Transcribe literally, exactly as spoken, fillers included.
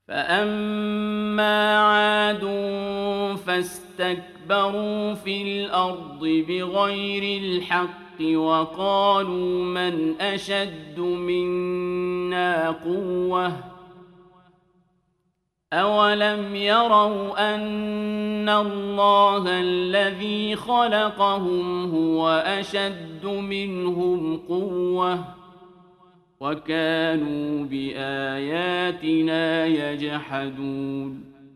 فأما عاد فاستكبروا في الأرض بغير الحق وقالوا من أشد منا قوة أولم يروا أن الله الذي خلقهم هو أشد منهم قوة وكانوا بآياتنا يجحدون